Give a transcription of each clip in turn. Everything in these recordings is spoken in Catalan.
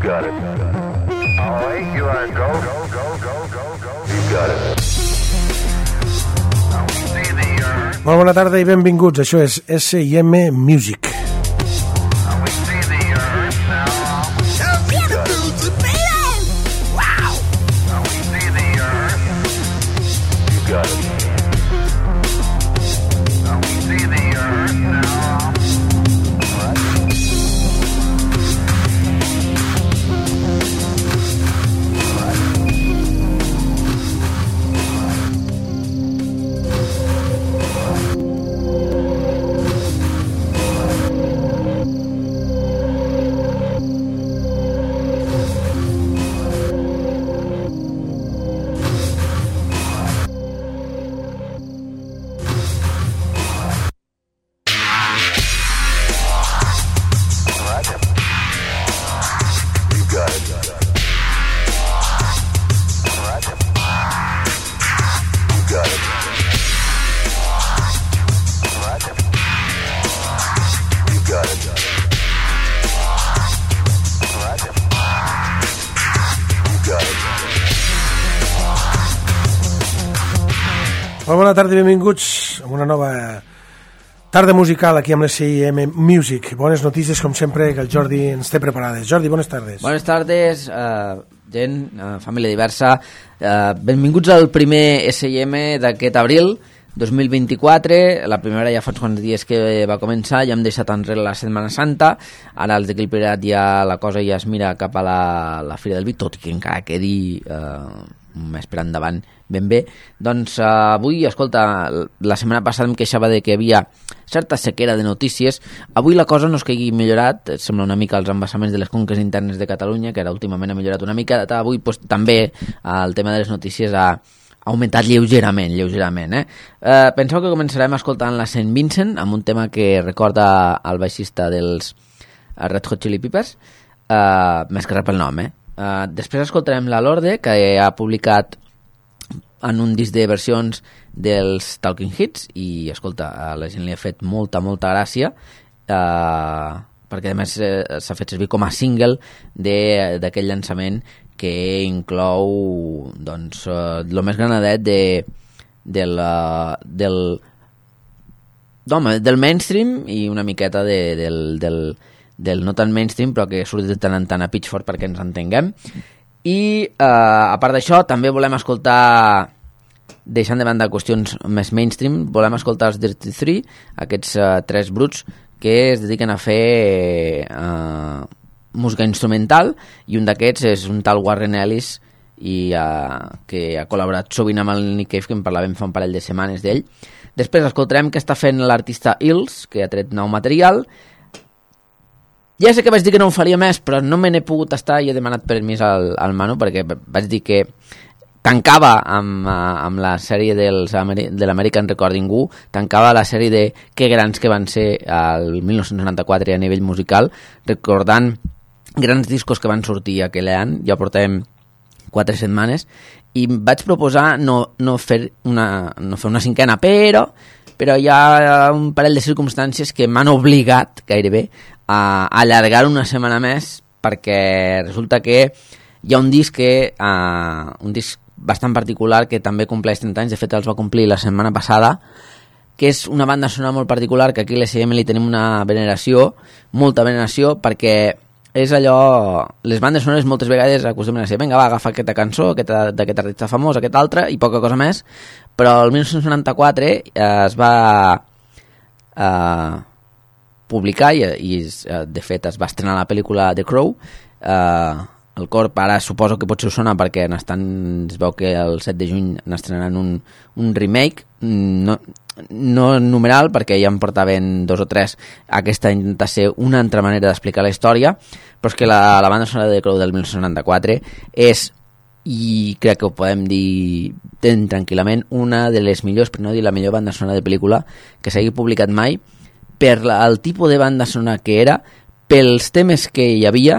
got it. All right, you are go. You got it. Molt bona tarda i benvinguts. Això és S&M Music. Molt bona tarda i benvinguts a una nova tarda musical aquí amb l'S&M Music. Bones notícies, com sempre, que el Jordi ens té preparades. Jordi, bones tardes. Bones tardes, gent, família diversa. Benvinguts al primer S&M d'aquest abril 2024. La primera ja fa uns quants dies que va començar, ja hem deixat enrere la Setmana Santa. Ara els d'aquí el Pirat ja la cosa ja es mira cap a la Fira del Vi, tot i que encara quedi un mes per endavant ben bé. Doncs avui, escolta, la setmana passada em queixava de que hi havia certa sequera de notícies. Avui la cosa no és que hagi millorat, sembla una mica els embassaments de les conques internes de Catalunya, que ara últimament ha millorat una mica. Avui pues, també el tema de les notícies ha augmentat lleugerament. Penseu que començarem escoltant la Saint Vincent amb un tema que recorda el baixista dels Red Hot Chili Peppers, més que res pel nom. Després escoltarem la Lorde, que ha publicat en un disc de versions dels Talking Hits, i escolta, a la gent li ha fet molta gràcia, perquè a més s'ha fet servir com a single d'aquell llançament que inclou doncs el més granadet del mainstream i una miqueta del no tan mainstream, però que surt de tant en tant a Pitchfork perquè ens entenguem. I a part d'això també volem escoltar, deixant de banda qüestions més mainstream, volem escoltar els Dirty Three, aquests tres bruts que es dediquen a fer música instrumental, i un d'aquests és un tal Warren Ellis, i que ha col·laborat sovint amb el Nick Cave, que en parlàvem fa un parell de setmanes d'ell. Després escoltarem què està fent l'artista Hills, que ha tret nou material. Ja sé que vaig dir que no ho faria més, però no me n'he pogut estar i he demanat permís al Manu, perquè vaig dir que tancava amb la sèrie de l'American Recording Who, tancava la sèrie de que grans que van ser el 1994 a nivell musical, recordant grans discos que van sortir aquell any. Ja portem 4 setmanes i vaig proposar no fer una cinquena, però hi ha un parell de circumstàncies que m'han obligat gairebé a allargar una setmana més, perquè resulta que hi ha un disc bastant particular que també compleix 30 anys, de fet els va complir la setmana passada, que és una banda sonora molt particular, que aquí a l'S&M li tenim una veneració, molta veneració, perquè és allò, les bandes sonores moltes vegades acostumen a ser, vinga, va, agafa aquesta cançó d'aquest artista famós, aquest altre, i poca cosa més, però el 1994 es va publicar i de fet es va estrenar la pel·lícula The Crow. El Corp ara suposo que potser us sona perquè es veu que el 7 de juny n'estrenaran un remake, no numeral, perquè ja en portaven 2 o 3. Aquesta intenta ser una altra manera d'explicar la història, però és que la banda sonora de The Crow del 1994 és, i crec que ho podem dir tranquil·lament, una de les millors, per no dir la millor banda sonora de pel·lícula que s'hagi publicat mai, per el tipus de banda sonora que era, pels temes que hi havia,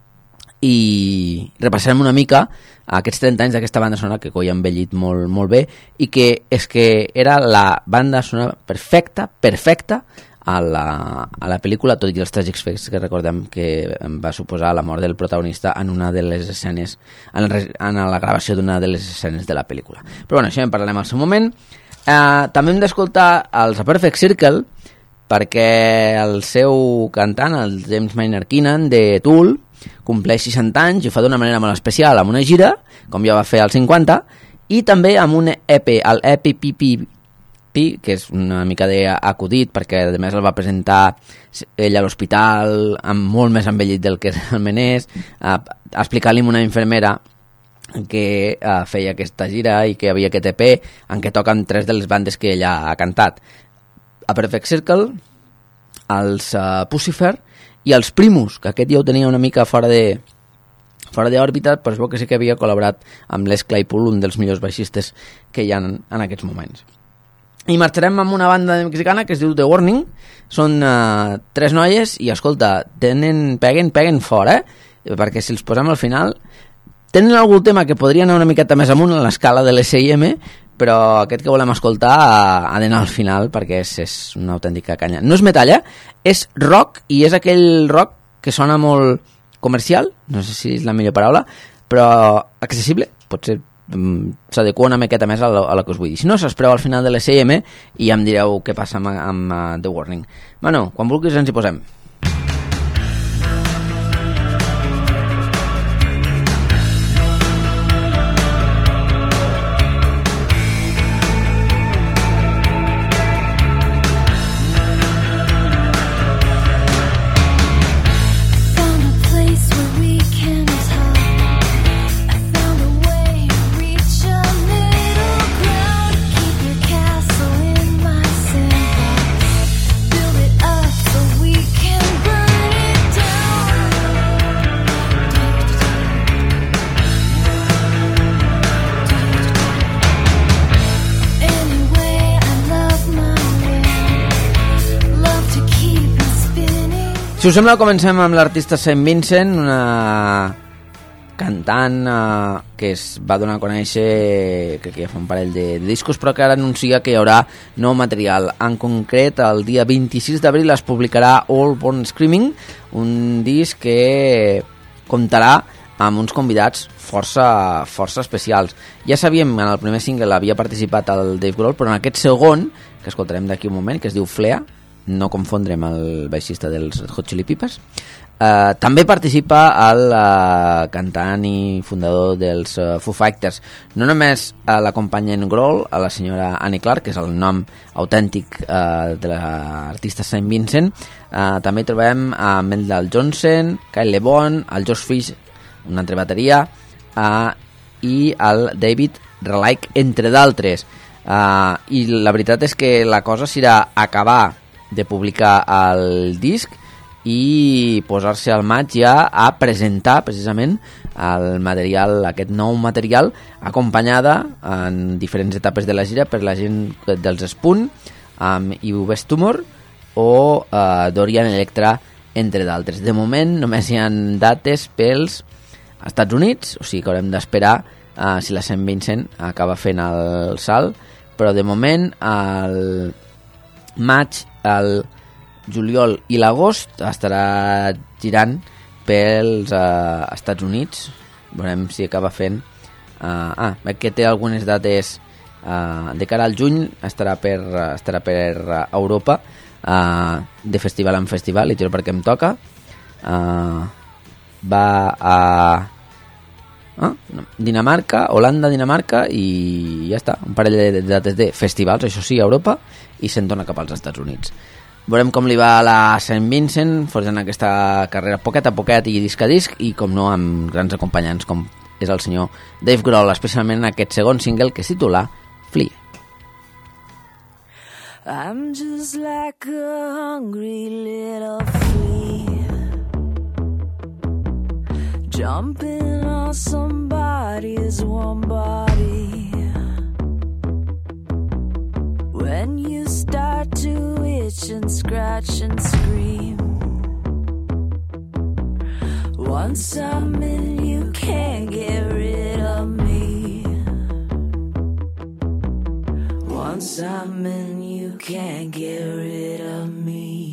i repassarem una mica aquests 30 anys d'aquesta banda sonora que coi ha envellit molt bé, i que és que era la banda sonora perfecta a la pel·lícula, tot i els tràgics fets que recordem que va suposar la mort del protagonista en una de les escenes, en la gravació d'una de les escenes de la pel·lícula. Però bueno, això en parlarem al seu moment. També hem d'escoltar els A Perfect Circle, perquè el seu cantant, el James Maynard Keenan, de Tool, compleix 60 anys i ho fa d'una manera molt especial, amb una gira, com ja va fer als 50, i també amb un EP, el EPPP, que és una mica d'acudit, perquè a més el va presentar ell a l'hospital, molt més envellit del que realment és, explicant-li a una infermera que feia aquesta gira i que hi havia aquest EP en què toquen 3 de les bandes que ella ha cantat. A Perfect Circle, els Pucifer i els Primus, que aquest ja ho tenia una mica fora d'òrbita, però es veu que sí que havia col·laborat amb Les Claypool, un dels millors baixistes que hi ha en aquests moments. I marxarem amb una banda mexicana que es diu The Warning. Són 3 noies i, escolta, peguen fort, perquè si els posem al final tenen algun tema que podria anar una miqueta més amunt a l'escala de l'S&M, però aquest que volem escoltar ha d'anar al final perquè és una autèntica canya. No és metall, és rock, i és aquell rock que sona molt comercial, no sé si és la millor paraula, però accessible, potser s'adequa una miqueta més a la que us vull dir. Si no, s'espereu al final de l'S&M i ja em direu què passa amb The Warning. Bueno, quan vulguis ens hi posem. Si us sembla, comencem amb l'artista Saint Vincent, una cantant que es va donar a conèixer, crec que ja fa un parell de discos, però que ara anuncia que hi haurà nou material. En concret, el dia 26 d'abril es publicarà All Born Screaming, un disc que comptarà amb uns convidats força especials. Ja sabíem, en el primer single havia participat el Dave Grohl, però en aquest segon, que escoltarem d'aquí un moment, que es diu Flea, no confondre amb el baixista dels Red Hot Chili Peppers, també participa el cantant i fundador dels Foo Fighters. No només l'acompanyen Grohl, a la senyora Annie Clark, que és el nom autèntic de l'artista Saint Vincent, també trobem a Mendel Johnson, Kyle LeBon, el Josh Fish, una altra bateria, i el David Relic, entre d'altres. I la veritat és que la cosa serà acabar de publicar el disc i posar-se al maig ja a presentar precisament el material, aquest nou material, acompanyada en diferents etapes de la gira per la gent dels Spoon, amb Yves Tumor o Dorian Electra, entre d'altres. De moment només hi ha dates pels Estats Units, o sigui que haurem d'esperar si la Saint Vincent acaba fent el salt, però de moment el maig, el juliol i l'agost estarà girant pels Estats Units. Veurem si acaba fent que té algunes dates de cara al juny, estarà per Europa, de festival en festival, i tiro perquè em toca. Va a Dinamarca, Holanda, Dinamarca, i ja està, un parell de dates de festivals, això sí, a Europa, i se'n torna cap als Estats Units. Veurem com li va a la Saint Vincent forjant aquesta carrera poquet a poquet i disc a disc, i com no amb grans acompanyants com és el senyor Dave Grohl, especialment en aquest segon single que es titula Flea. I'm just like a hungry little flea, jumping on somebody's warm body. When you start to itch and scratch and scream, once I'm in, you can't get rid of me. Once I'm in, you can't get rid of me.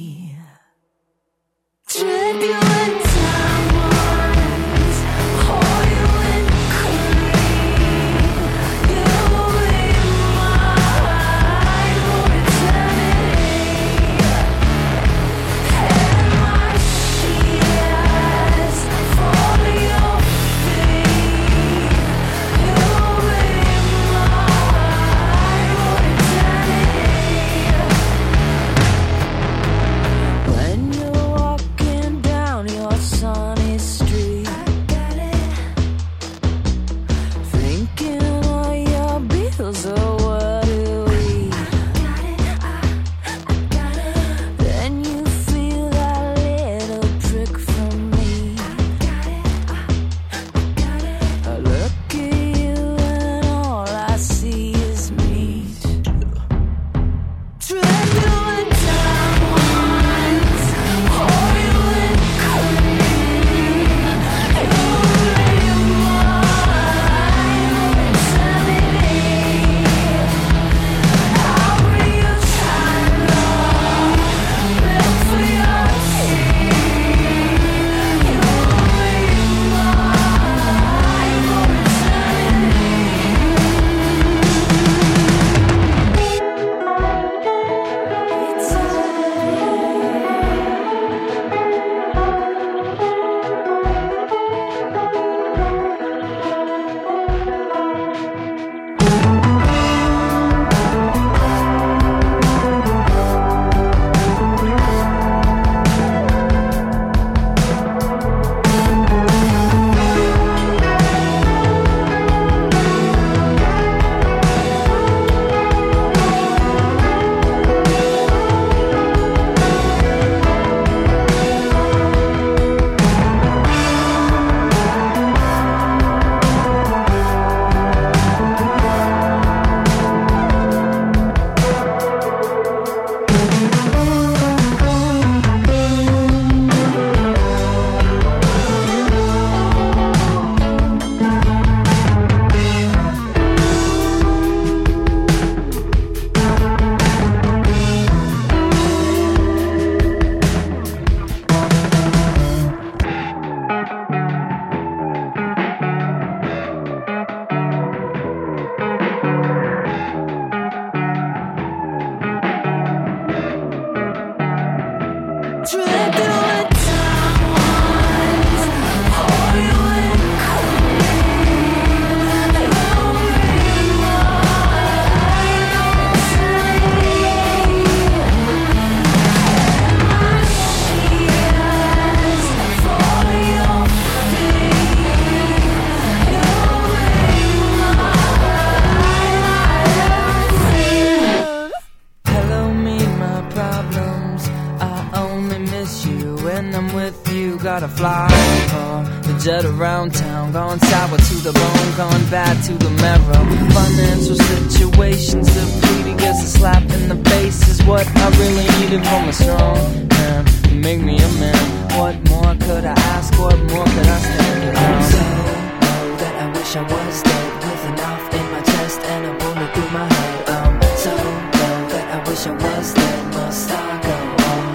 jet around town, gone sour to the bone, gone bad to the marrow. Financial situations depleting, guess a slap in the face is what I really needed from a strong man. You make me a man. What more could I ask? What more could I stand around? I'm so low that I wish I was dead, with enough in my chest and a bullet through my head. I'm so low that I wish I was dead. Must I go on?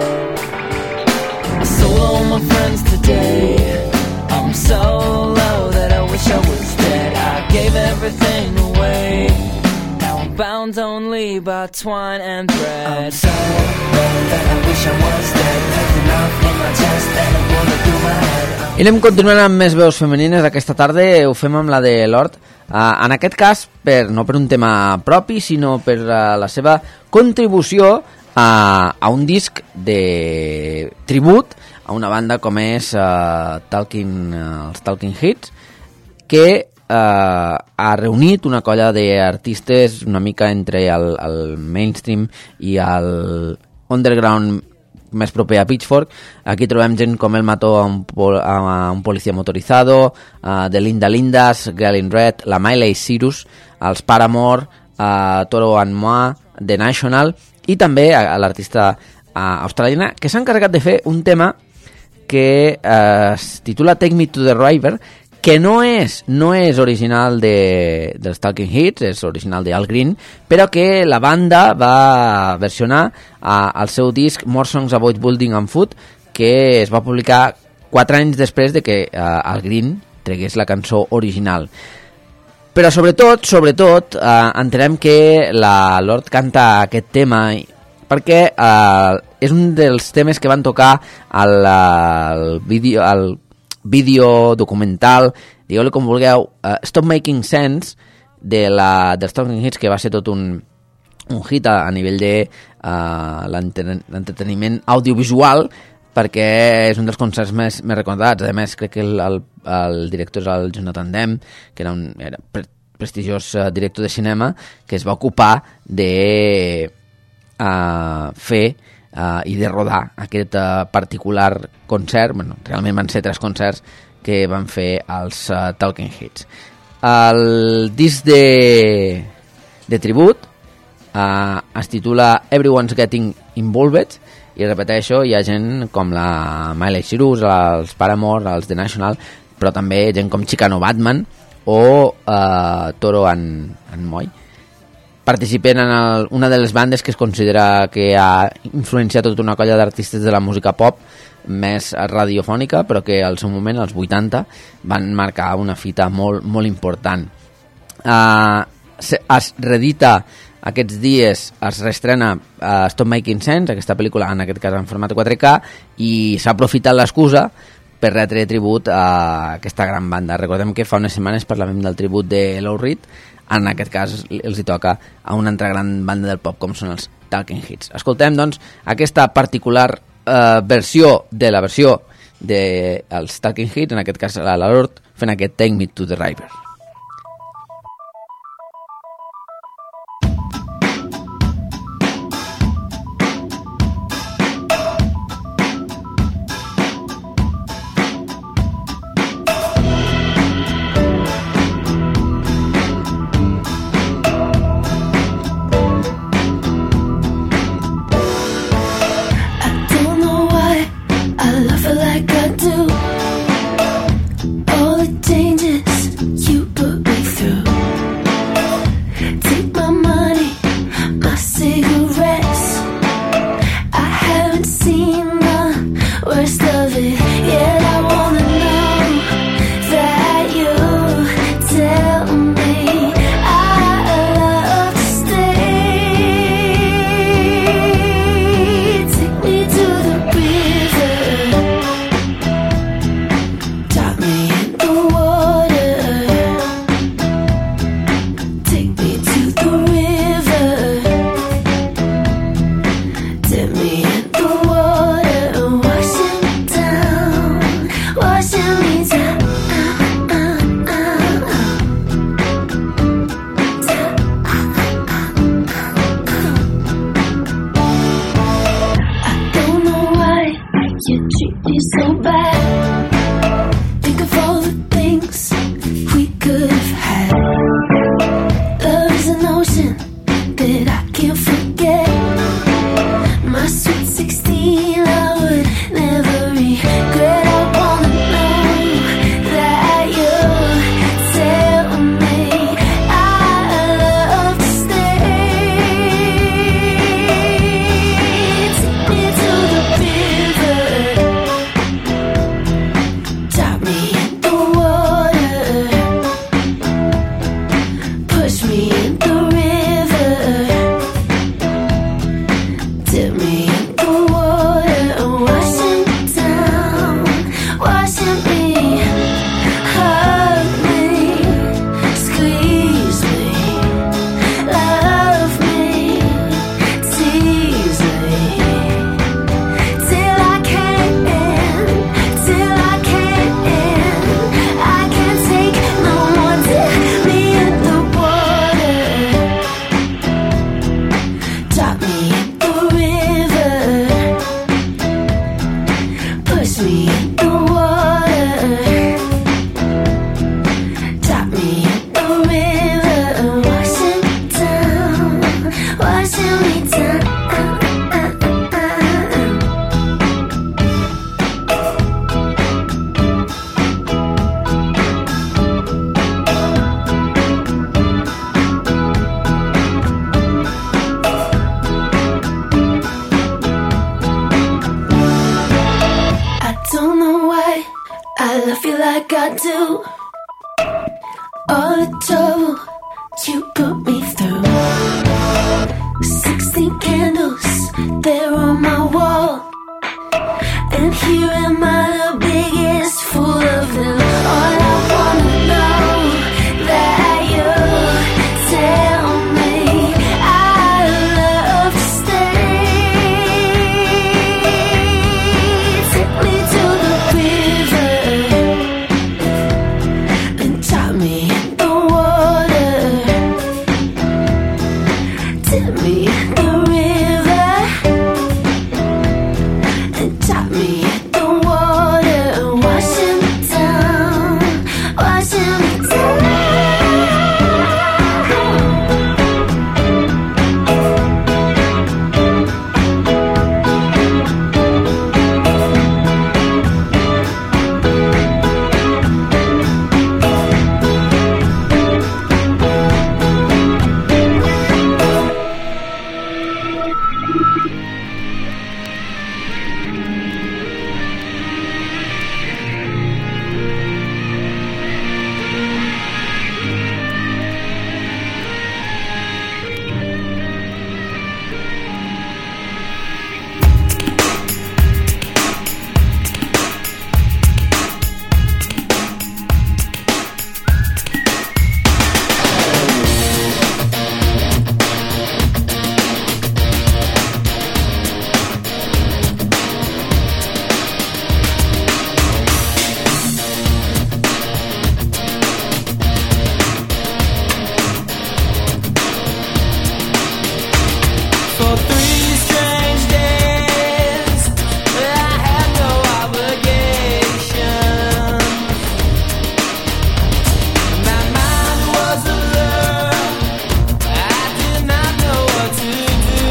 I sold all my friends today. I'm so low that I wish I was dead. I gave everything away. Now I'm bound only by twine and thread. I'm so low that I wish I was dead, with enough in my chest and a bullet through my head. I anem continuant amb més veus femenines d'aquesta tarda. Ho fem amb la de Lorde. En aquest cas, no per un tema propi, sinó per la seva contribució a un disc de tribut a una banda com és els Talking Heads, que ha reunit una colla d'artistes una mica entre el mainstream i el underground més proper a Pitchfork. Aquí trobem gent com El Mató a un Policía Motorizado, The Linda Lindas, Girl in Red, la Miley Cyrus, els Paramore, Toro and Moi, The National, i també l'artista australiana, que s'ha encarregat de fer un tema que es titula Take Me to the River, que no és original dels Talking Heads, és original d'Al Green, però que la banda va versionar al seu disc More Songs About Building and Food, que es va publicar 4 anys després de que Al Green tregués la cançó original. Però sobretot, entenem que la Lorde canta aquest tema perquè és un dels temes que van tocar al vídeo documental, digueu-li com vulgueu, Stop Making Sense, dels Talking Heads, que va ser tot un hit a nivell de l'entreteniment audiovisual, perquè és un dels concerts més recordats. A més, crec que el director és el Jonathan Demme, que era prestigiós director de cinema, que es va ocupar de fer i de rodar aquest particular concert. Bueno, realment van ser 3 concerts que van fer els Talking Heads. El disc de tribut es titula Everyone's Getting Involved, i repeteixo, hi ha gent com la Miley Cyrus, els Paramore, els The National, però també gent com Chicano Batman o Toro and Moi. Participen en una de les bandes que es considera que ha influenciat tota una colla d'artistes de la música pop més radiofònica, però que al seu moment, als 80, van marcar una fita molt, molt important. Es reedita aquests dies, es reestrena Stop Making Sense, aquesta pel·lícula, en aquest cas en format 4K, i s'ha aprofitat l'excusa per retre tribut a aquesta gran banda. Recordem que fa unes setmanes parlàvem del tribut de Lou Reed. En aquest cas els hi toca a una altra gran banda del pop com són els Talking Heads. Escoltem, doncs, aquesta particular versió dels Talking Heads, en aquest cas la Lorde, fent aquest Take Me to the River. You treat me so bad. Think of all you like I do. All the trouble you put me through. 16 candles, they're on my wall. And here am I, the biggest fool of them. All I wanna know that you tell me I love to stay. Take me to the river and drop me in the water. Tip me in the river and drop me in the water. Washing me down, washing me down. For 3 strange days, I had no obligation. My mind was alert, I did not know what to do.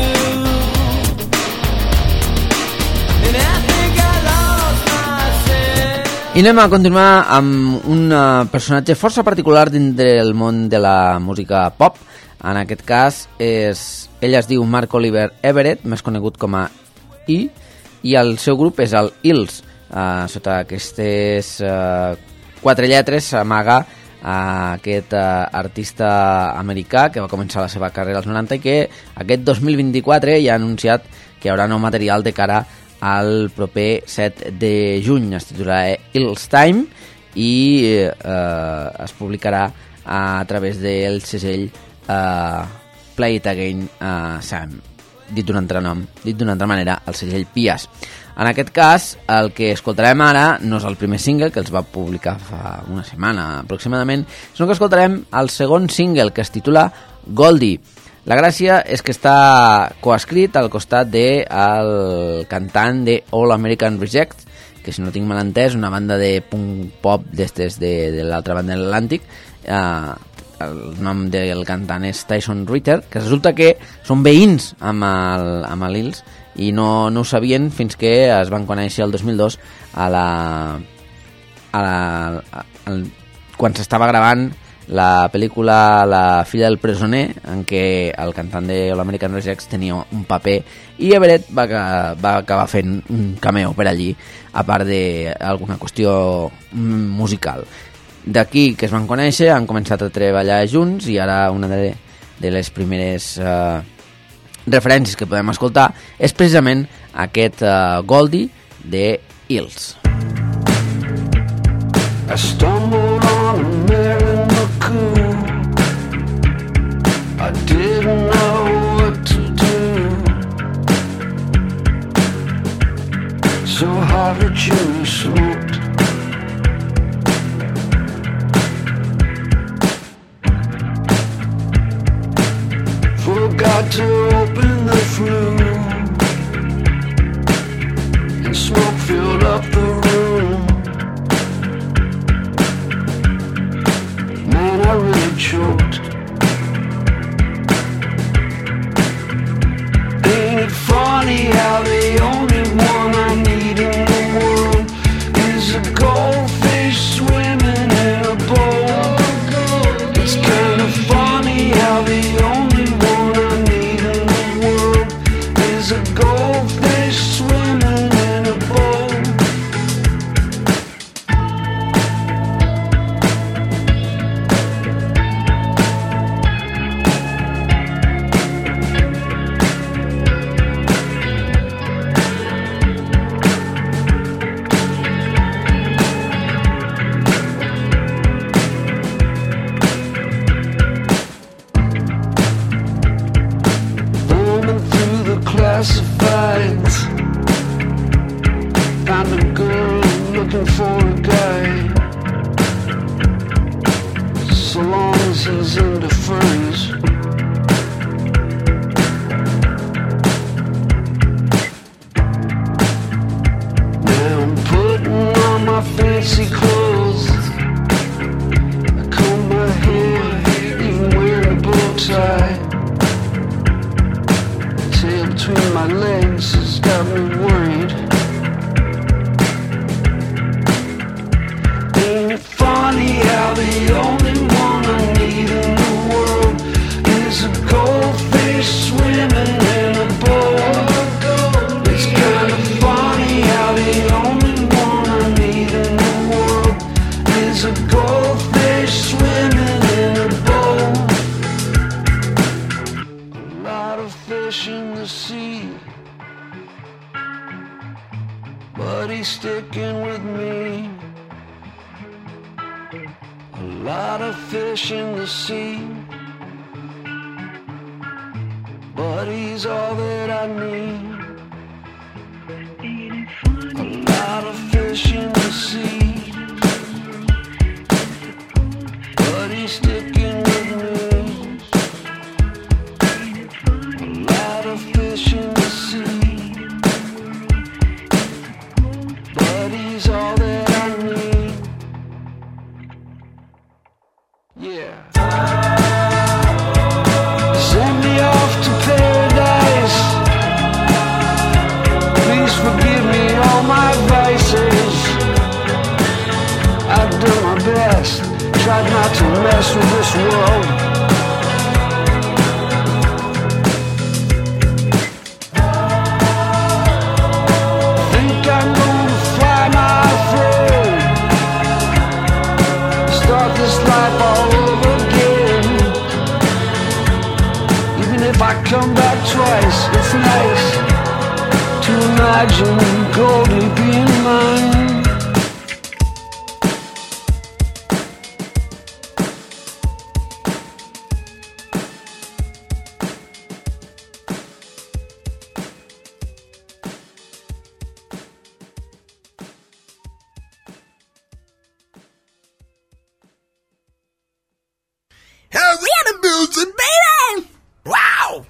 And I think I lost myself. I anem a continuar amb un personatge força particular dintre el món de la música pop. En aquest cas, ell es diu Mark Oliver Everett, més conegut com a I el seu grup és el Hills. Sota aquestes 4 lletres s'amaga aquest artista americà que va començar la seva carrera als 90 i que aquest 2024 ja ha anunciat que hi haurà nou material de cara al proper 7 de juny. Es titularà Hills Time i es publicarà a través del segell Play It Again Sam, dit d'una altra manera, el segell Pias. En aquest cas, el que escoltarem ara no és el primer single que els va publicar fa una setmana aproximadament, sinó que escoltarem el segon single, que es titula Goldie. La gràcia és que està coescrit al costat del cantant de All American Reject, que si no tinc mal entès, una banda de punk pop d'estes de l'altra banda de l'Atlàntic. El nom del cantant és Tyson Ritter, que resulta que són veïns amb l'Hills i no ho sabien fins que es van conèixer el 2002 quan s'estava gravant la pel·lícula La filla del presoner, en què el cantant de l'American Rejects tenia un paper i Everett va acabar fent un cameo per allí, a part d'alguna qüestió musical. D'aquí que es van conèixer, han començat a treballar junts i ara una de les primeres referències que podem escoltar és precisament aquest Goldie de Hills. I stumbled on a Mary McCool. I didn't know what to do. So hard that you smoked. Forgot to open the flue, and smoke filled up the room. Man, I really choked. Ain't it funny how the only one I need in the world is a goldfish swimming in a bowl? It's kind of funny how the only one I need in the world is a goldfish swimming in a bowl. is a goldfish swimming in a bowl. A lot of fish in the sea, but he's sticking with me. A lot of fish in the sea, but he's all that I need. A lot of fish in the sea, but he's sticking with me. A lot of fish in the sea, but he's all that I need. Yeah. Send me off to paradise. Please forgive me all my vices. I've done my best, tried not to mess with this world. Think I'm gonna fly my throne, start this life all over again. Even if I come back twice, it's nice to imagine Goldie being mine. Arena music, baby! Wow!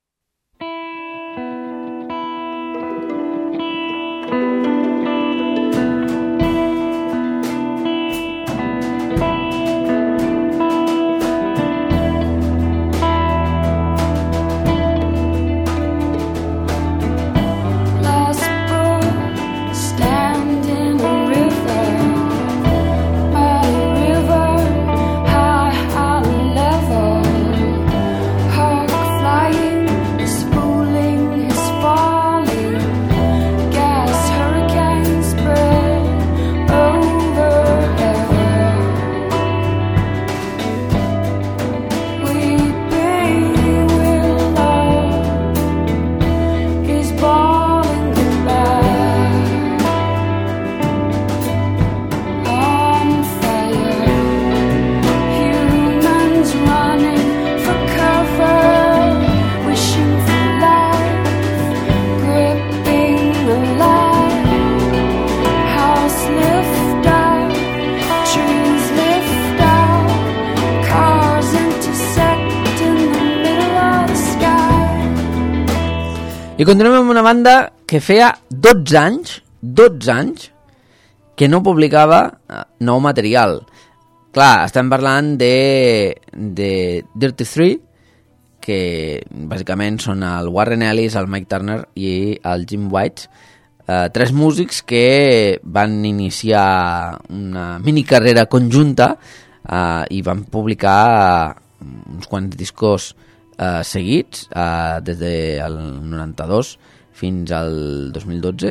I continuem amb una banda que feia 12 anys que no publicava nou material. Clar, estem parlant de Dirty Three, que bàsicament són el Warren Ellis, el Mike Turner i el Jim White, tres músics que van iniciar una mini carrera conjunta i van publicar uns quants discos seguits des del 92 fins al 2012.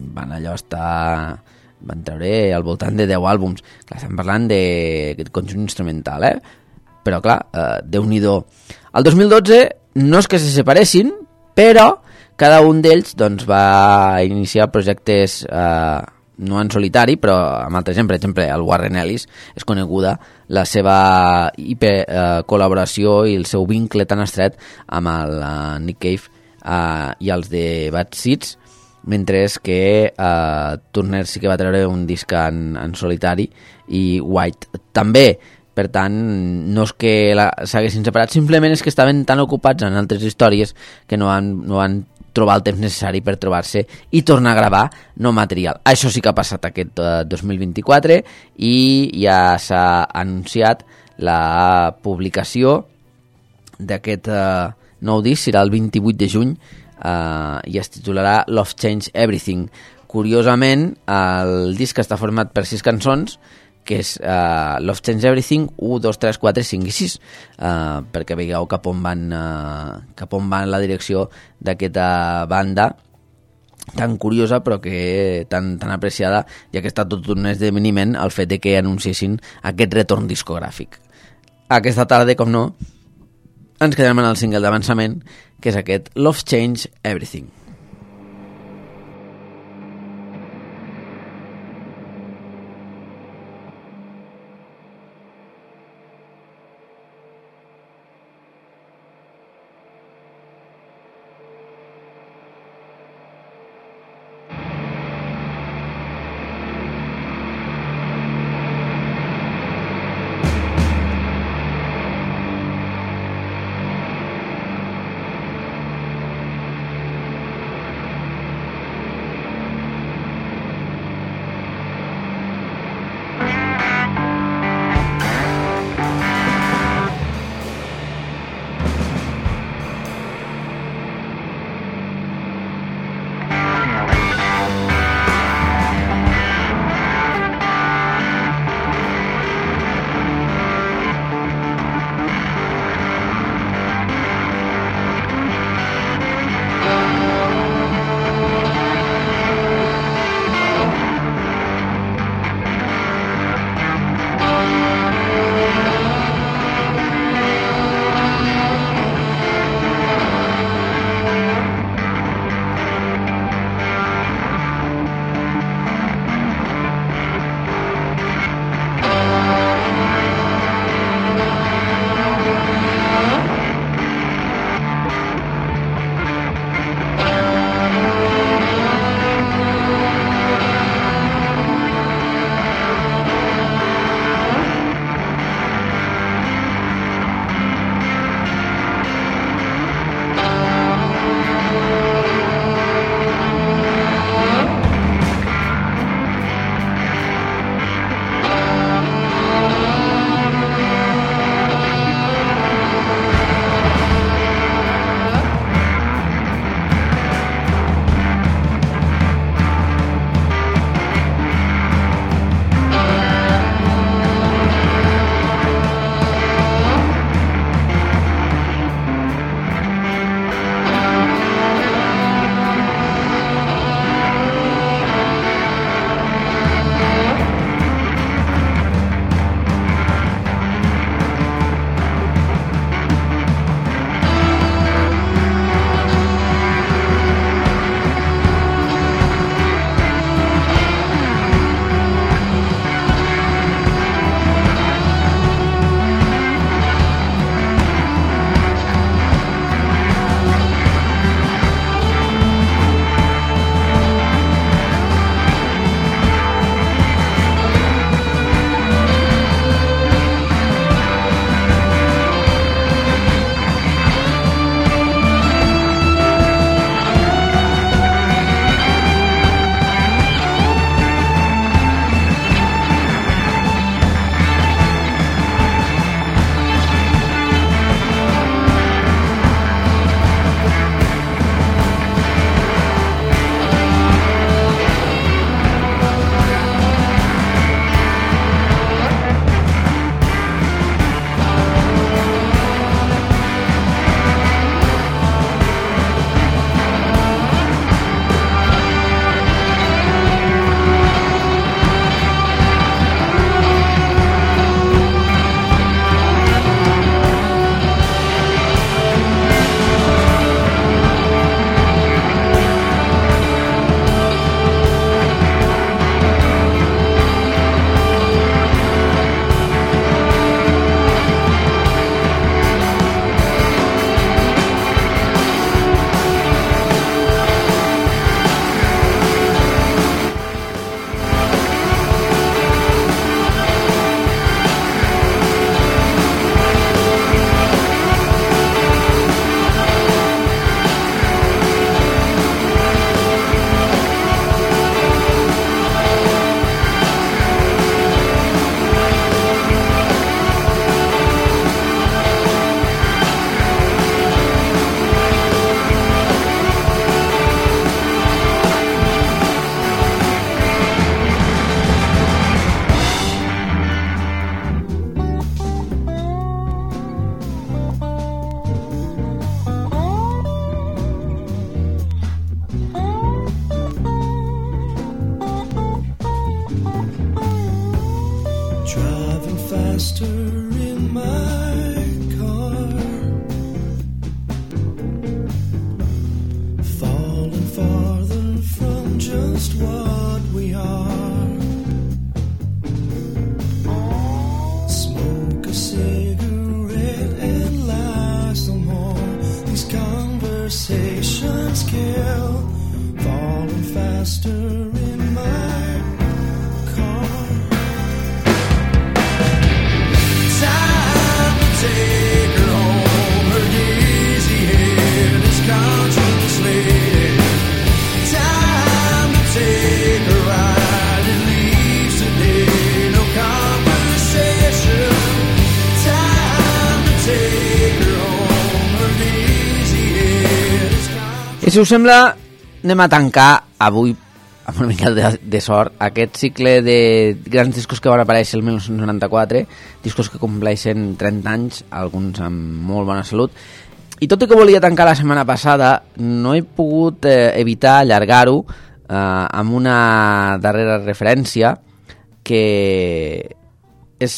Van treure al voltant de 10 àlbums. Clar, estem parlant d'aquest conjunt instrumental, però clar, Déu-n'hi-do. El 2012 no és que se separessin, però cada un d'ells doncs, va iniciar projectes no en solitari, però amb altra gent. Per exemple, el Warren Ellis és coneguda la seva col·laboració i el seu vincle tan estret amb el Nick Cave i els de Bad Seeds, mentre que Turner sí que va treure un disc en solitari i White també. Per tant, no és que s'haguessin separat, simplement és que estaven tan ocupats en altres històries que no van trobar el temps necessari per trobar-se i tornar a gravar nou material. Això sí que ha passat aquest 2024 i ja s'ha anunciat la publicació d'aquest nou disc. Serà el 28 de juny i es titularà Love Changed Everything. Curiosament, el disc està format per 6 cançons, que és Love Changed Everything 1, 2, 3, 4, 5 i 6, perquè veieu cap on van la direcció d'aquesta banda, tan curiosa però que tan apreciada, ja que ha estat tot un esdeveniment el fet de que anunciessin aquest retorn discogràfic. Aquesta tarda, com no, ens quedem en el single d'avançament, que és aquest Love Change Everything. driving faster in my car, falling farther from just what we are. Smoke a cigarette and lie some more. These conversations kill, falling faster in my car. Time to take her home. Her dizzy head is contemplated. Time to take a ride. It leaves today. No conversation. Time to take her home. Her dizzy head is contemplated. I si us sembla, anem a tancar avui amb una mica de sort aquest cicle de grans discos que van aparèixer el 1994, discos que compleixen 30 anys, alguns amb molt bona salut. I tot i que volia tancar la setmana passada, no he pogut evitar allargar-ho amb una darrera referència que és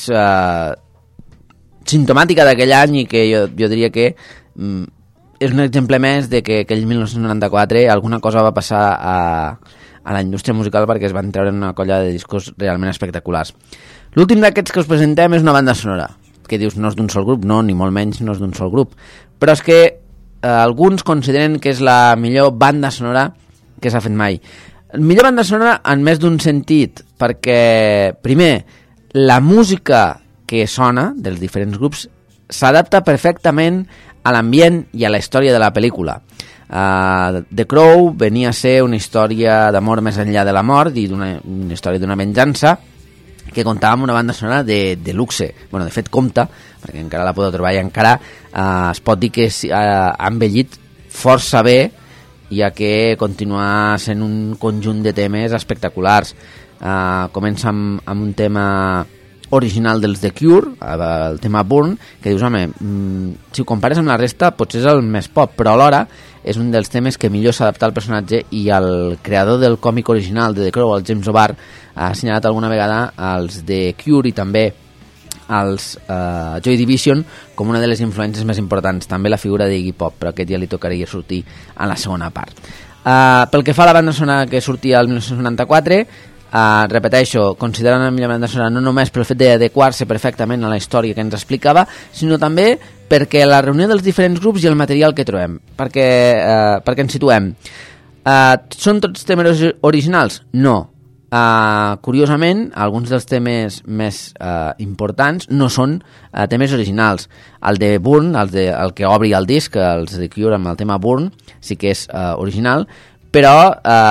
simptomàtica d'aquell any i que jo diria que és un exemple més de que aquell 1994 alguna cosa va passar a la indústria musical, perquè es van treure una colla de discos realment espectaculars. L'últim d'aquests que us presentem és una banda sonora, que dius no és d'un sol grup, no, ni molt menys no és d'un sol grup, però és que alguns consideren que és la millor banda sonora que s'ha fet mai. Millor banda sonora en més d'un sentit, perquè primer, la música que sona dels diferents grups s'adapta perfectament a l'ambient i a la història de la pel·lícula. The Crow venia a ser una història d'amor més enllà de la mort i una història d'una venjança que comptava amb una banda sonora de luxe. Bueno, de fet compta, perquè encara la podeu trobar i encara es pot dir que ha envellit força bé, ja que continua sent un conjunt de temes espectaculars. Comença amb un tema original dels The Cure, el tema Burn, que dius, home, si ho compares amb la resta potser és el més pop, però alhora és un dels temes que millor s'adapta al personatge, i el creador del còmic original de The Crow, el James O'Barr, ha assenyalat alguna vegada als The Cure i també als Joy Division com una de les influències més importants, també la figura d'Iggy Pop, però aquest ja li tocaria sortir a la segona part. Pel que fa a la banda sonora que sortia el 1994, repeteixo, considerant la millor banda sonora no només pel fet d'adequar-se perfectament a la història que ens explicava, sinó també perquè la reunió dels diferents grups i el material que trobem, perquè ens situem. Són tots temes originals? No. Curiosament, alguns dels temes més importants no són temes originals. El de Burn, el que obri el disc, els de Cure amb el tema Burn, sí que és original, però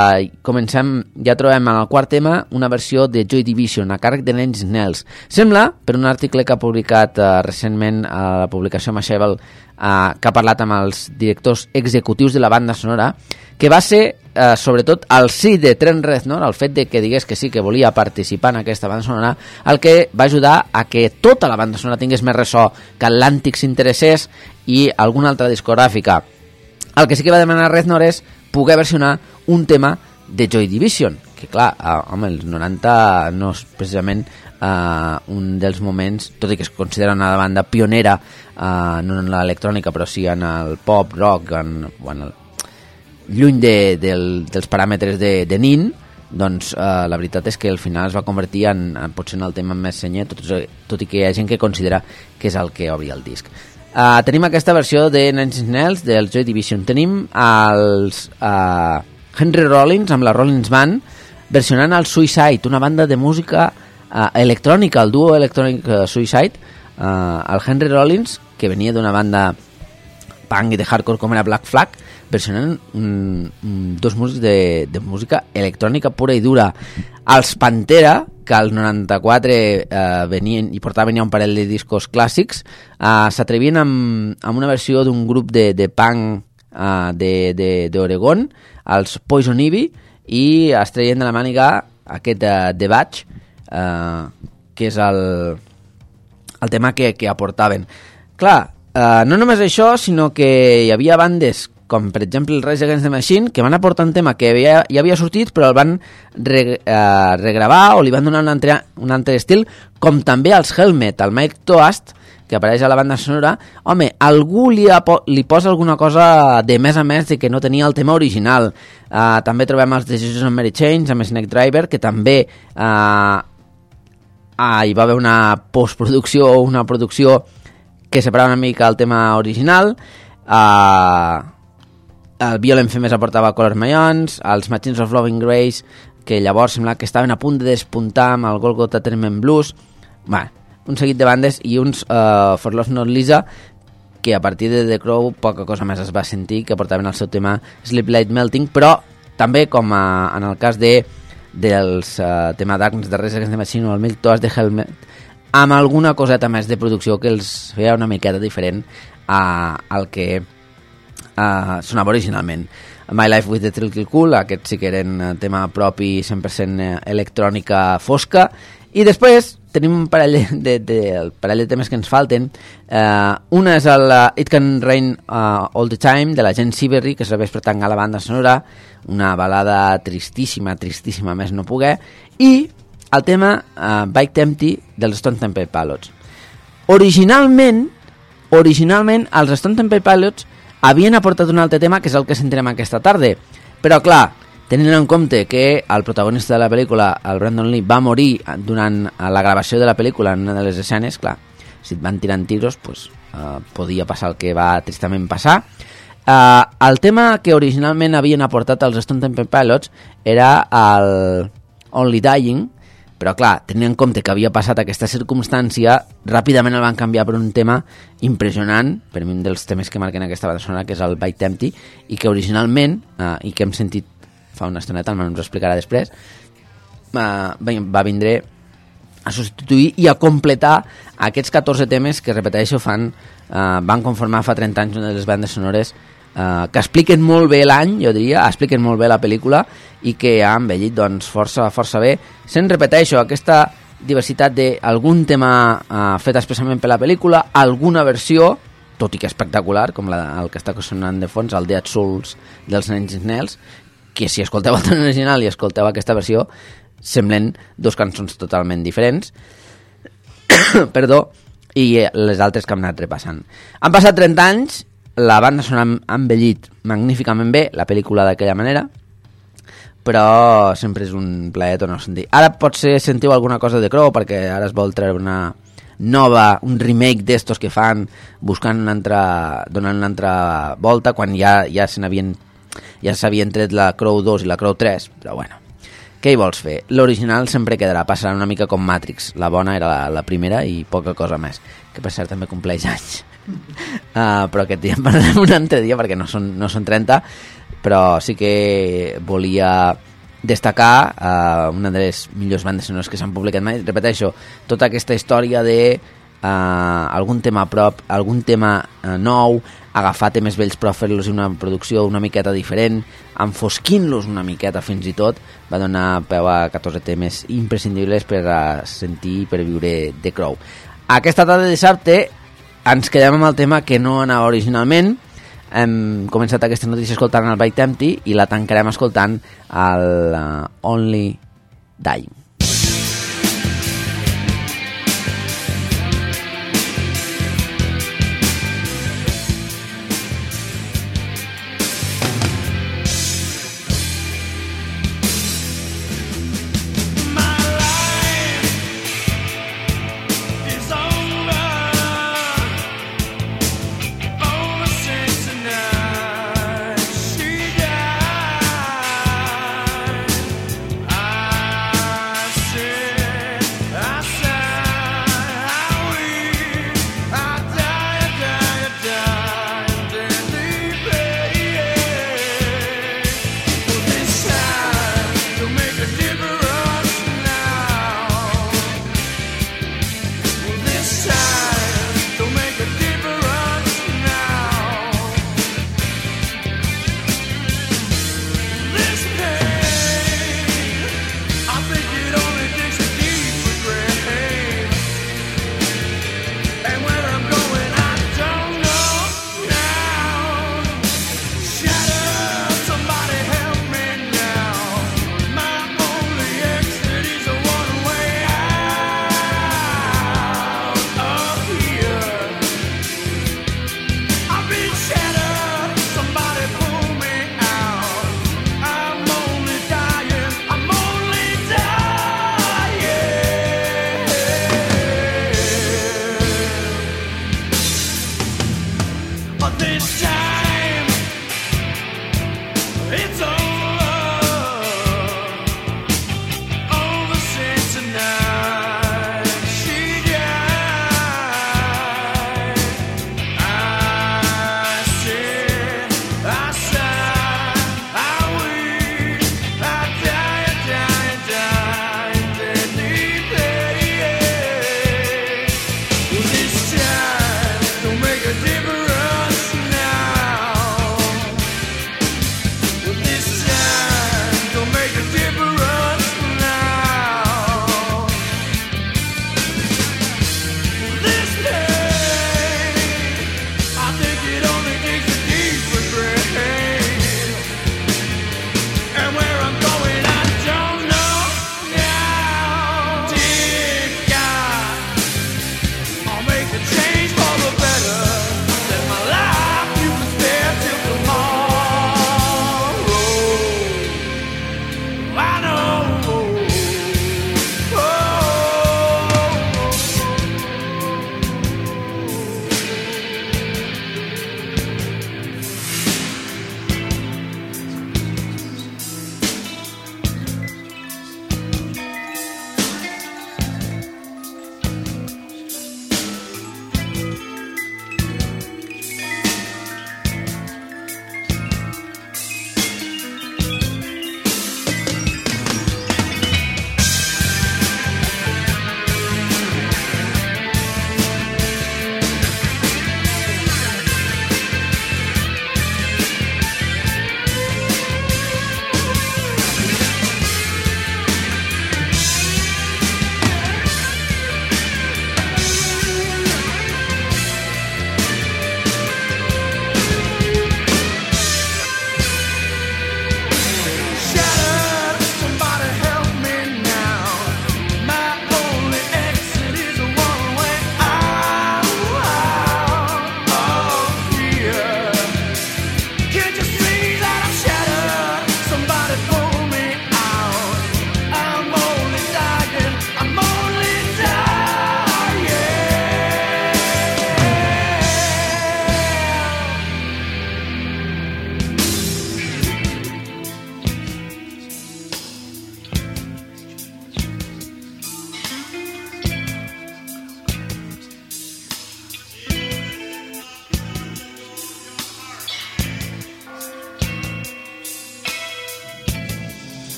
ja trobem en el quart tema una versió de Joy Division a càrrec de Nine Inch Nails. Sembla, per un article que ha publicat recentment a la publicació Mashable, que ha parlat amb els directors executius de la banda sonora, que va ser sobretot el sí de Trent Reznor, el fet de que digués que sí que volia participar en aquesta banda sonora, el que va ajudar a que tota la banda sonora tingués més ressò, que Atlantic s'interessés i alguna altra discogràfica. El que sí que va demanar Reznor és poder versionar un tema de Joy Division, que clar, home, els 90 no és precisament un dels moments, tot i que es considera una banda pionera, no en l'electrònica, però sí en el pop, rock, lluny dels paràmetres de Nin, doncs la veritat és que al final es va convertir en potser en el tema més senyer, tot i que hi ha gent que considera que és el que obri el disc. Tenim aquesta versió de Nine Inch Nails del Joy Division. Tenim els Henry Rollins amb la Rollins Band versionant el Suicide, una banda de música electrònica, el duo electrònic Suicide. El Henry Rollins, que venia d'una banda punk i de hardcore com era Black Flag, versionant dos músics de música electrònica pura i dura. Els Pantera, que al 94 venien i portaven ja un parell de discos clàssics, s'atrevien amb una versió d'un grup de punk d'Oregon, els Poison Ivy, i es treien de la màniga aquest The Batch, que és el tema que aportaven. Clar, no només això, sinó que hi havia bandes com per exemple el Rage Against the Machine, que van aportar un tema que ja havia sortit, però el van regravar o li van donar un altre estil, com també els Helmet, el Mike Toast, que apareix a la banda sonora. Home, algú li posa alguna cosa de més a més de que no tenia el tema original. També trobem els Decisions on Mary Chains, amb Snake Driver, que també hi va haver una postproducció o una producció que separava una mica el tema original. El Violent Femmes aportava Color Mayons, els Machines of Loving Grace, que llavors sembla que estaven a punt de despuntar amb el Golgotha Treatment Blues. Un seguit de bandes i uns For Love Not Lisa, que a partir de The Crow poca cosa més es va sentir, que portaven el seu tema Sleep Light Melting, però també com en el cas dels tema Darkness de Rage Against the Machine o el Milk Toast de Helmet, amb alguna coseta més de producció que els feia una miqueta diferent al que sonava originalment. My Life with the Thrill Kill Cool, aquest sí que eren tema propi 100% electrònica fosca. I després tenim un parell de temes que ens falten. Una és el It Can Rain All the Time, de la Jen Siberry, que serveix per tancar la banda sonora, una balada tristíssima, més no poder, i el tema Bike Empty dels Stone Temple Pilots. Originalment els Stone Temple Pilots havien aportat un altre tema, que és el que sentirem aquesta tarda, però clar, tenint en compte que el protagonista de la pel·lícula, el Brandon Lee, va morir durant la gravació de la pel·lícula en una de les escenes, clar, si et van tirant tiros, pues, podia passar el que va tristament passar. El tema que originalment havien aportat els Stone Temple Pilots era el Only Dying, però clar, tenint en compte que havia passat aquesta circumstància, ràpidament el van canviar per un tema impressionant, per mi un dels temes que marquen aquesta banda sonora, que és el Bite Empty, i que originalment, i que hem sentit fa una estoneta, el Manu ens ho explicarà després, va vindre a substituir i a completar aquests 14 temes que, repeteixo, van conformar fa 30 anys una de les bandes sonores que expliquen molt bé l'any, jo diria, expliquen molt bé la pel·lícula i que ha envellit doncs, força bé. Se'n repeteixo, aquesta diversitat d'algun tema fet expressament per la pel·lícula, alguna versió, tot i que espectacular, com el que està sonant de fons, el Dead Souls dels Nine Inch Nails, que si escolteu el tema original i escolteu aquesta versió, semblen dos cançons totalment diferents. Perdó, i les altres que hem anat repassant. Han passat 30 anys, la banda sonora ha envellit magníficament bé, la pel·lícula d'aquella manera, però sempre és un plaer tornar a sentir. Ara potser sentiu alguna cosa de Crow, perquè ara es vol treure un remake d'estos que fan buscant donant una altra volta, quan ja s'havien tret la Crow 2 i la Crow 3, però bueno, què hi vols fer? L'original sempre quedarà, passarà una mica com Matrix, la bona era la primera i poca cosa més, que per cert també compleix anys. Però aquest dia en parlarem un altre dia perquè no són 30, però sí que volia destacar una de les millors bandes sonores que s'han publicat mai. Repeteixo, tota aquesta història de algun tema algun tema nou, agafar temes vells però fer-los una producció una miqueta diferent, enfosquint-los una miqueta fins i tot, va donar peu a 14 temes imprescindibles per sentir i per viure The Crow. Aquesta tarda de dissabte ens quedem amb el tema que no anava originalment. Hem començat aquesta notícia escoltant el Bite Empty i la tancarem escoltant el Only Dying. She died.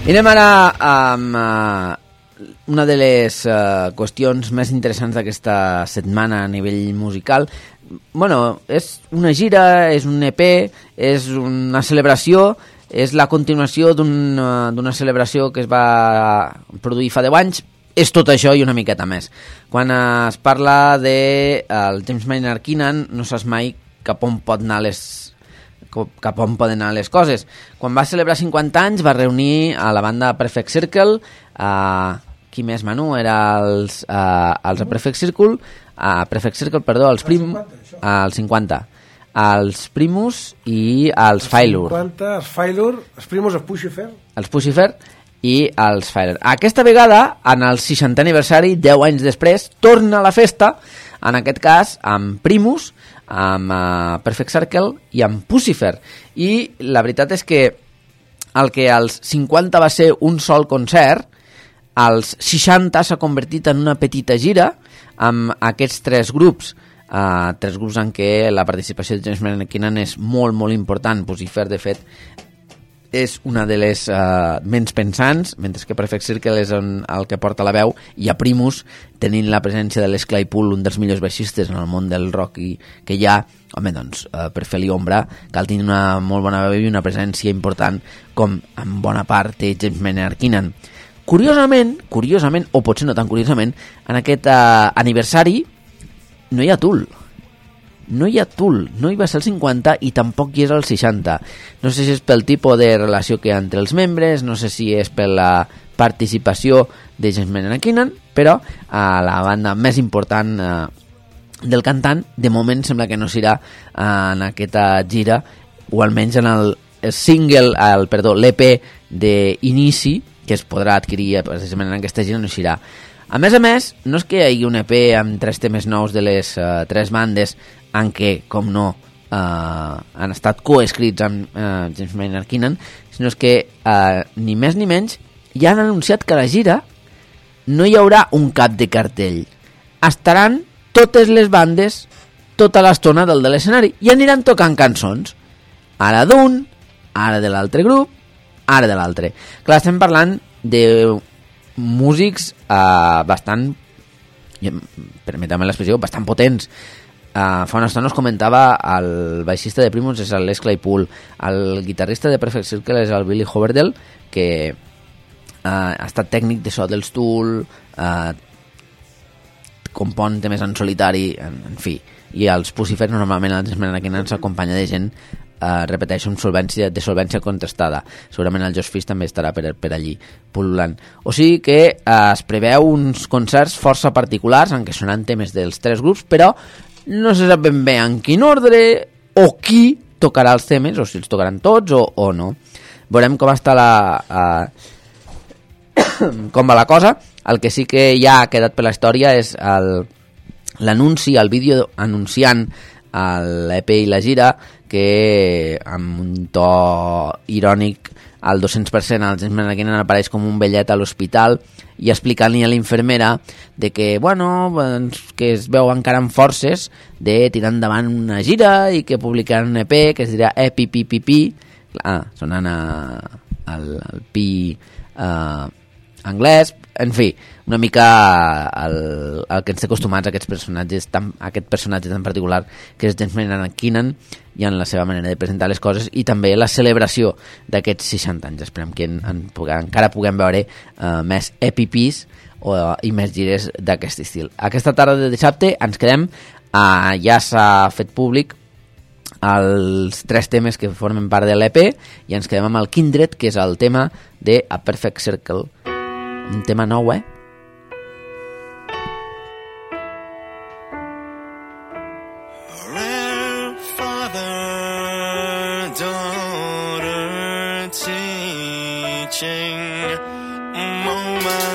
I anem ara amb una de les qüestions més interessants d'aquesta setmana a nivell musical. Bueno, és una gira, és un EP, és una celebració, és la continuació d'una celebració que es va produir fa 10 anys. És tot això i una miqueta més. Quan es parla de el James Maynard Keenan, no saps mai cap on poden anar les coses. Quan va celebrar 50 anys va reunir a la banda Perfect Circle, qui més, Manu? Era els Perfect Circle, els els 50, els Primus i els Failure. Els Failure, els Primus, els Puscifer. Els Puscifer i els Failure. Aquesta vegada, en el 60è aniversari, 10 anys després, torna a la festa, en aquest cas amb Primus, amb Perfect Circle i amb Puscifer. I la veritat és que el que als 50 va ser un sol concert, als 60 s'ha convertit en una petita gira amb aquests tres grups en què la participació de James Maynard Keenan és molt, molt important. Puscifer, de fet, és una de les menys pensants, mentre que Perfect Circle és el que porta la veu, i a Primus, tenint la presència de Les Claypool, un dels millors baixistes en el món del rock que hi ha, home, doncs, per fer-li ombra, cal tenir una molt bona veu i una presència important, com en bona part té James Maynard Keenan. Curiosament, o potser no tan curiosament, en aquest aniversari no hi ha Tool. No hi va ser el 50 i tampoc hi és el 60. No sé si és pel tipus de relació que hi ha entre els membres, no sé si és per la participació de James Maynard Keenan, però la banda més important del cantant, de moment sembla que no serà en aquesta gira, o almenys en el single, l'EP d'inici, que es podrà adquirir precisament en aquesta gira, no serà. A més, no és que hi hagi un EP amb 3 temes nous de les 3 bandes en què, com no, han estat coescrits amb James Maynard Keenan, sinó que ni més ni menys ja han anunciat que a la gira no hi haurà un cap de cartell. Estaran totes les bandes tota l'estona del de l'escenari i aniran tocant cançons. Ara d'un, ara de l'altre grup, ara de l'altre. Clar, estem parlant de músics bastant, permeteu-me l'expressió, bastant potents. Fa una estona us comentava el baixista de Primus és el Les Claypool, el guitarrista de Perfect Circle és el Billy Hoverdell, que ha estat tècnic de so dels Tool, compon temes en solitari, en fi, i els Puscifer normalment els Menakinen s'acompanya de gent, repeteixo, amb solvència contrastada. Segurament el Josh Fish també estarà per allí pul·lulant. O sigui que es preveu uns concerts força particulars en què sonaran temes dels 3 grups, però no se sap ben bé en quin ordre o qui tocarà els temes, o si els tocaran tots o no. Veurem com està com va la cosa. El que sí que ja ha quedat per la història és l'anunci, el vídeo anunciant l'EP i la gira, que amb un to irònic al 200% el James Maynard apareix com un vellet a l'hospital i explicant-li a l'infermera de que, bueno, que es veu encara amb forces de tirar endavant una gira i que publicaran un EP que es dirà EPPPP, sonant al pi anglès, en fi, una mica el que ens té acostumats a aquest personatge tan particular que és James Maynard Keenan i en la seva manera de presentar les coses i també la celebració d'aquests 60 anys. Esperem que encara puguem veure més EPPs i més gires d'aquest estil. Aquesta tarda de dissabte ens quedem, ja s'ha fet públic els 3 temes que formen part de l'EP i ens quedem amb el Kindred, que és el tema de A Perfect Circle, un tema nou, Father-daughter teaching moments.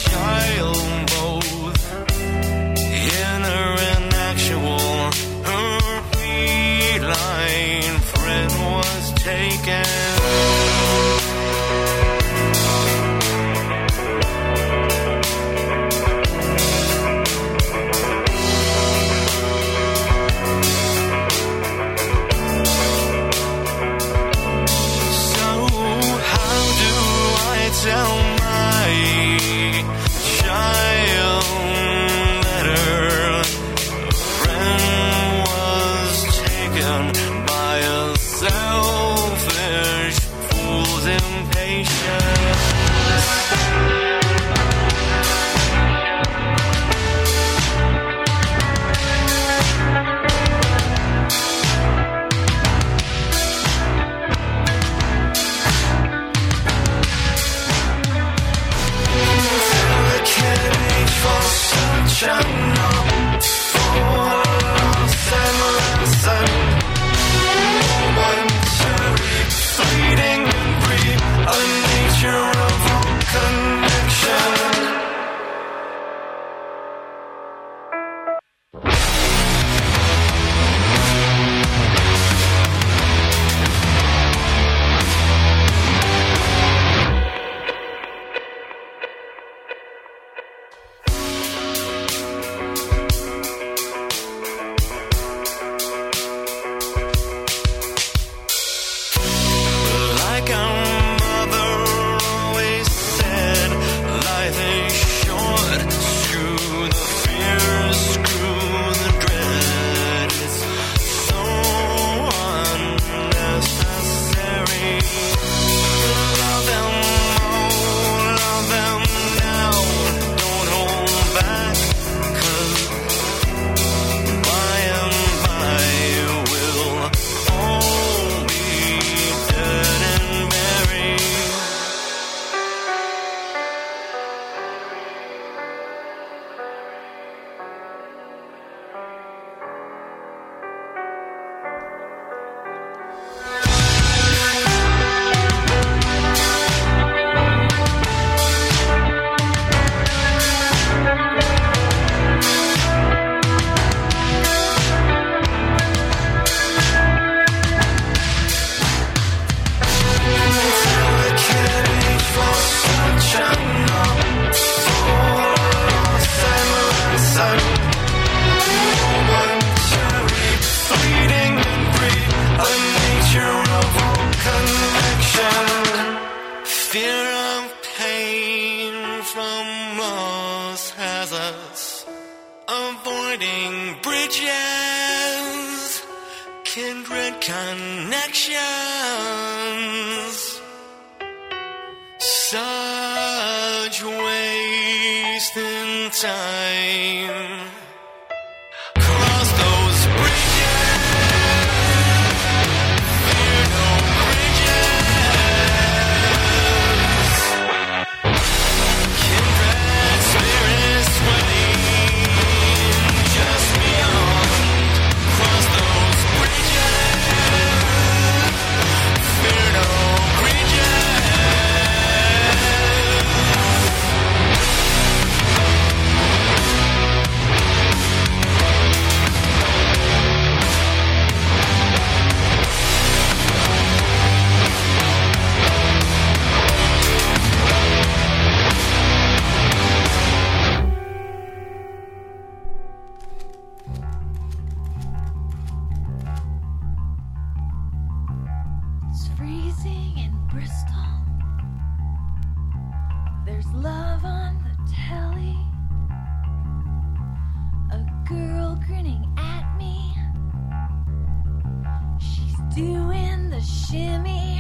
Child both inner and actual bridges, kindred connections, such waste in time. Cross those bridges, fear no bridges, kindred spirits swaying just beyond. Cross those bridges, fear no bridges. It's freezing in Bristol. There's love on the telly. A girl grinning at me. She's doing the shimmy.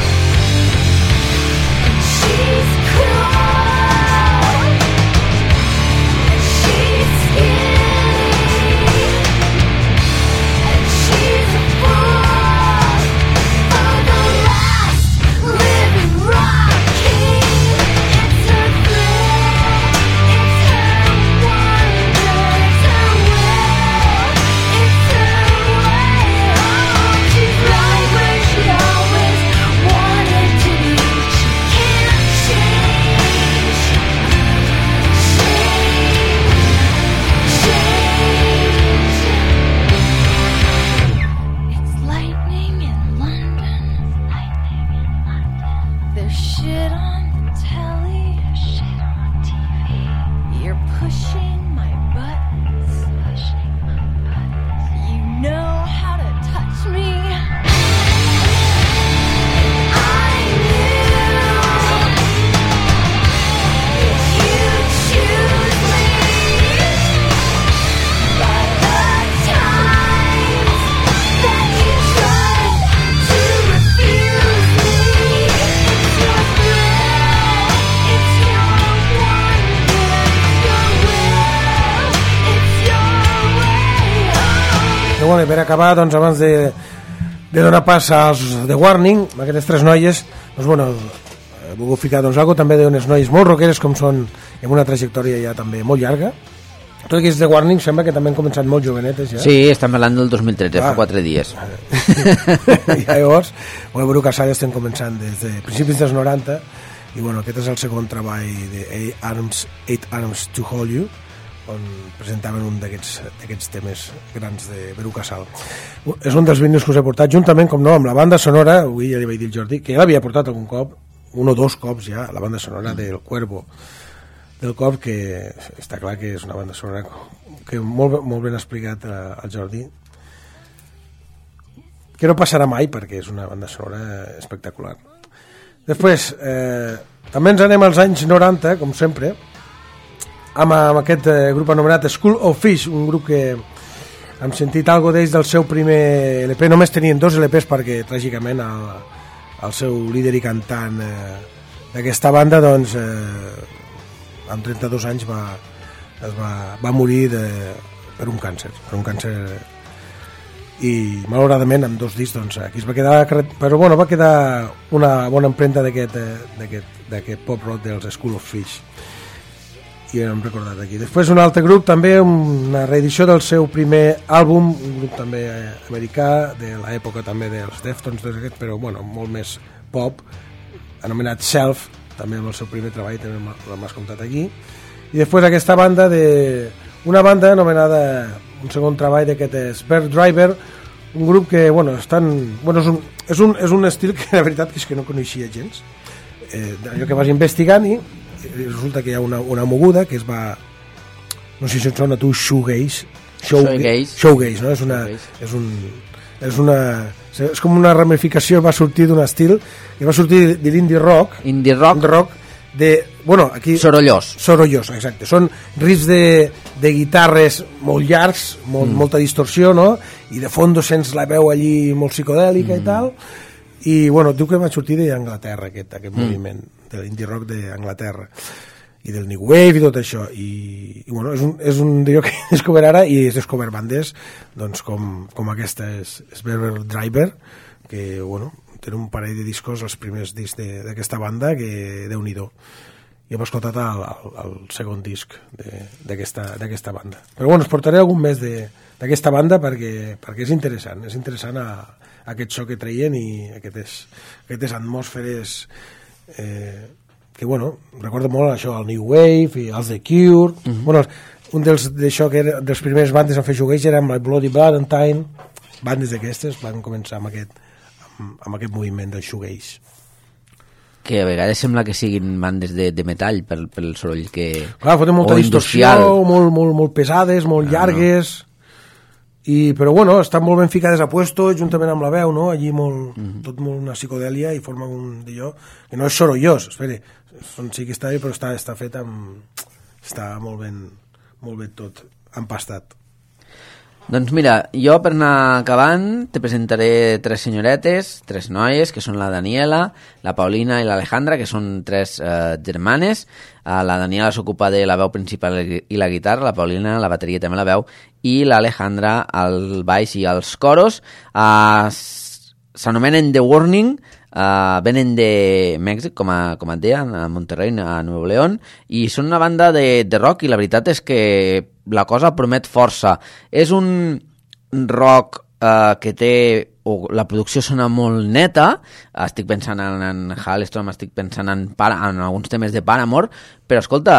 And she's cool. And she's skinny. And she's a fool for the last living rock king. It's her thrill, it's her wonder, it's her will, it's her way home. She's right where she always wanted to be. She can't change, It's lightning in London. There's shit on the telly. You're pushing my buttons. You know how to touch me. I knew if you choose me by the times that you tried to refuse me. It's your thrill, it's your wonder, it's your will, it's your way home. Però bueno, i per acabar, doncs, abans de donar pas als The Warning, amb aquestes tres noies, doncs, bueno, he volgut ficar doncs, algo també d'unes noies molt rockeres, com són, amb una trajectòria ja també molt llarga. Tot aquests The Warning sembla que també han començat molt jovenetes, ja. Sí, estem parlant del 2013, fa 4 dies. I llavors, bueno, Veruca Salt estem començant des de principis dels 90, i bueno, aquest és el segon treball de Eight Arms to Hold You, on presentaven un d'aquests temes grans de Veruca Salt. És un dels vídeos que us he portat, juntament, com no, amb la banda sonora, avui ja li vaig dir al Jordi, que ja l'havia portat algun cop, un o dos cops ja, la banda sonora del Cuervo, del Corp, que està clar que és una banda sonora que molt ben explicat al Jordi, que no passarà mai perquè és una banda sonora espectacular. Després, també ens anem als anys 90, com sempre, amb aquest grup anomenat School of Fish, un grup que hem sentit algo d'ells del seu primer LP. Només tenien 2 LPs perquè tràgicament el seu líder i cantant d'aquesta banda, doncs, amb 32 anys va morir per un càncer, i malauradament amb 2 discs, doncs, aquí es va quedar, però bueno, va quedar una bona empremta d'aquest pop rock dels School of Fish, i hem recordat aquí. Després un altre grup, també una reedició del seu primer àlbum, un grup també americà, de l'època també dels Deftones, però bueno, molt més pop, anomenat Self, també amb el seu primer treball, també l'hem escoltat aquí. I després aquesta banda, una banda anomenada, un segon treball d'aquest Bird Driver, un grup que, bueno, és un estil que la veritat és que no coneixia gens, allò que vas investigant, i resulta que hi ha una moguda que es va, no sé si et sona tu, shoegaze, no? És com una ramificació, va sortir d'un estil que va sortir de l'indie rock, bueno, aquí Sorollós. Sorollós, exacte. Són riffs de guitarres molt llargs, molta distorsió, no? I de fondo sents la veu allí molt psicodèlica i tal. I, bueno, diu que va sortir d'Anglaterra, aquest moviment, de l'indie rock d'Anglaterra. I del New Wave i tot això. I bueno, és un tio que he descobert ara i he descobert bandes doncs, com aquesta és Bever Driver, que, bueno, tenen un parell de discos, els primers discs d'aquesta banda, que Déu-n'hi-do. I hem escoltat el segon disc d'aquesta banda. Però bueno, us portaré algun més d'aquesta banda perquè és interessant aquest so que treien i aquestes atmosferes que, bueno, recordo molt això, el New Wave i els The Cure. Bueno, un d'això que era dels primers bandes a fer shoegaze era amb la Bloody Valentine. Bandes d'aquestes van començar amb aquest moviment del shoegaze. Que a vegades sembla que siguin bandes de metall pel soroll que... Clar, foten molta distorsió, molt pesades, molt llargues, però bueno, estan molt ben ficades a puesto, juntament amb la veu, no? Allí tot molt una psicodèlia i forma un d'allò, que no és sorollós, espera, sí que està bé, però està fet està molt ben tot empastat. Doncs mira, jo per anar acabant te presentaré 3 senyoretes, 3 noies, que són la Daniela, la Paulina i l'Alejandra, que són 3 germanes. La Daniela s'ocupa de la veu principal i la guitarra, la Paulina la bateria també la veu, i l'Alejandra el baix i els coros. S'anomenen The Warning, venen de Mèxic, com et deia, a Monterrey, a Nuevo León, i són una banda de rock i la veritat és que la cosa promet força. És un rock que té... la producció sona molt neta, estic pensant en Halestorm, estic pensant en alguns temes de Paramore, però escolta,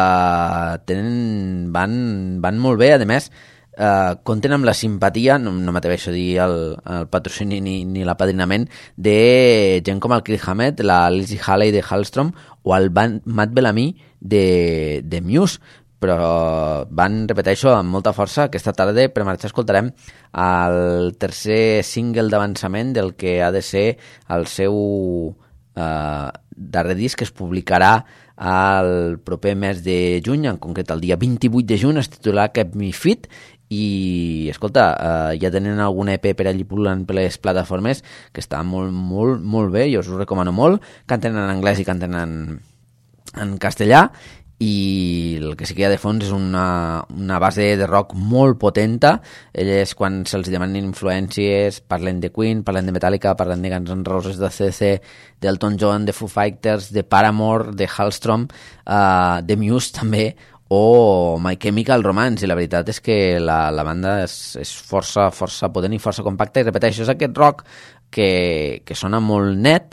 van molt bé, a més, compten amb la simpatia, no m'atreveixo a dir el patrocini ni l'apadrinament de gent com el Kirk Hammett, la Lizzie Haley de Halestorm o el Matt Bellamy de Muse, però repeteixo, amb molta força. Aquesta tarda per marxar escoltarem el tercer single d'avançament del que ha de ser el seu darrer disc, que es publicarà el proper mes de juny, en concret el dia 28 de juny, es titularà Keep Me Fit. I escolta, ja tenen algun EP per allí pulant per les plataformes que està molt, molt, molt bé, jo us ho recomano molt. Canten en anglès i canten en castellà, i el que sí que hi ha de fons és una base de rock molt potenta. Elles, quan se'ls demanen influències, parlen de Queen, parlen de Metallica, parlen de Guns N' Roses, de CC, d'Elton John, de Foo Fighters, de Paramore, de Halestorm, de Muse també, o My Chemical Romance, i la veritat és que la banda és força potent i força compacta, i repeteixo, és aquest rock que sona molt net,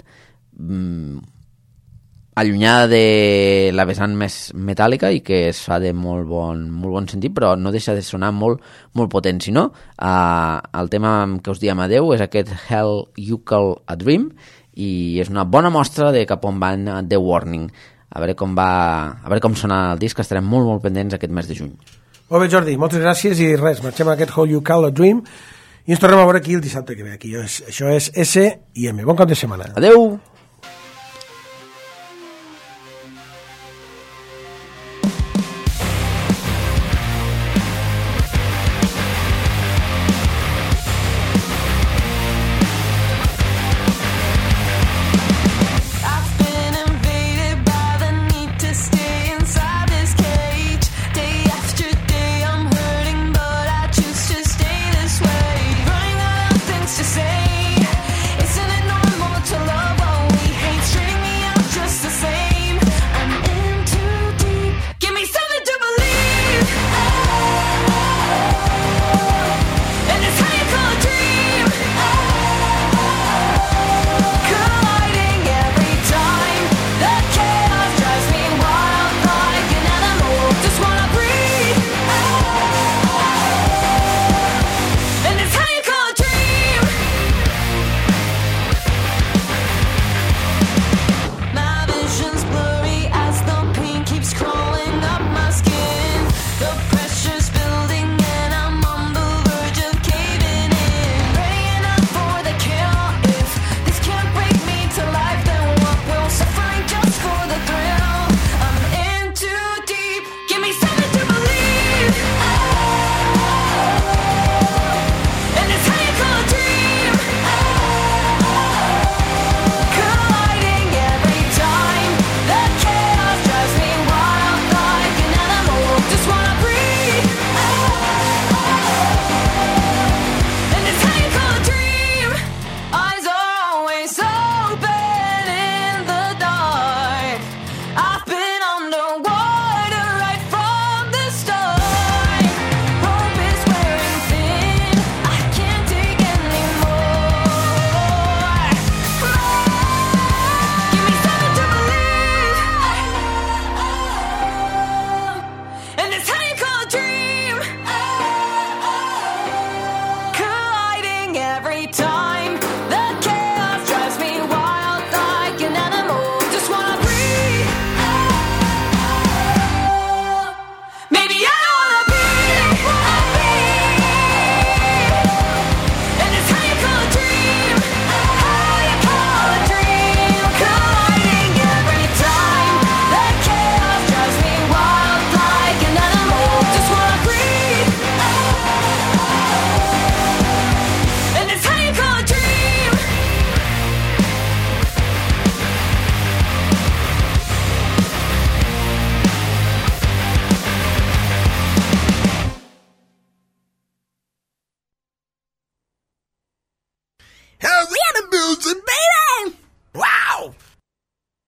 allunyada de la vessant més metàl·lica i que es fa de molt bon sentit, però no deixa de sonar molt, molt potent. Si no, el tema que us diem adeu és aquest Hell You Call a Dream, i és una bona mostra de cap on van The Warning. A veure com sona el disc, estarem molt, molt pendents aquest mes de juny. Molt bé, Jordi, moltes gràcies, i res, marxem a aquest Hell You Call a Dream i ens tornem a veure aquí el dissabte que ve. Aquí això és S i M. Bon cap de setmana. Adeu!